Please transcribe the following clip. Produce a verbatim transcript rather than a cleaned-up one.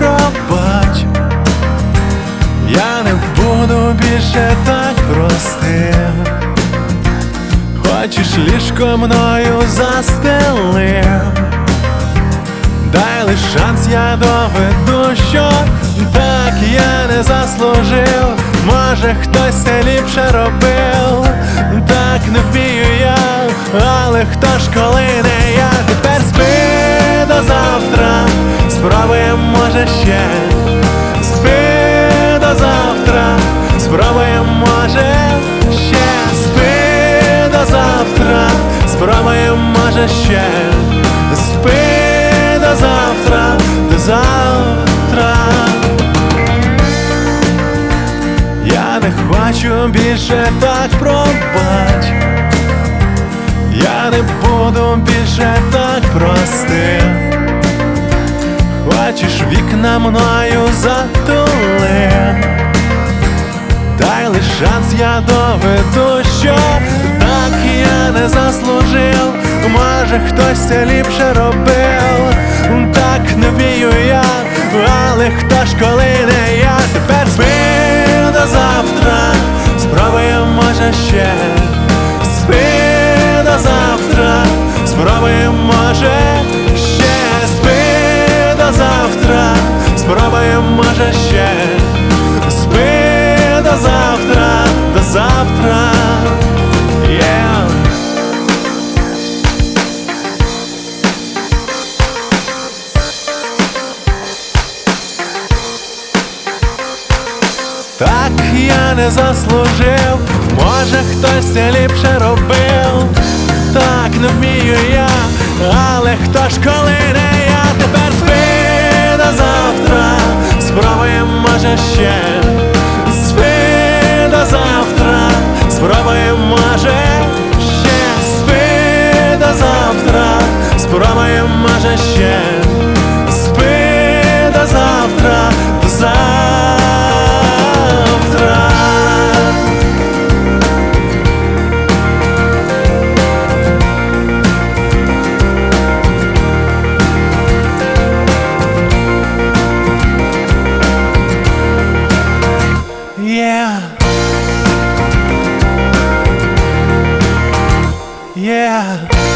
пробач, я не буду більше так простим. Хочеш ліжко мною застели, дай лиш шанс, я доведу, що так я не заслужив. Може хтось це ліпше робив, так не вмію я, але хто ж коли не я. Тепер спи до завтра, спробуєм може ще. Спи до завтра, спробуєм може ще. Спи до завтра, спробуєм може ще. Спи до завтра, до завтра. Я не хочу більше так, пробач, я не буду більше так простим. Хочеш вікна мною затули, дай лиш шанс, я доведу, що так я не заслужив. Може хтось це ліпше робив, так не вмію я, але хто ж коли не я. Тепер спи до завтра, спробуєм може ще. Спи до завтра, спробуєм може ще. Спи до завтра, спробуєм може ще. Спи до завтра, до завтра. Yeah. Так я не заслужив, може хтось це ліпше робив, так не вмію я, але хто ж коли не я. Тепер спи до завтра, спробуєм може ще. Спи до завтра, спробуєм може ще. Спи до завтра, спробуєм може ще. Спи до завтра, до завтра. Yeah. Yeah.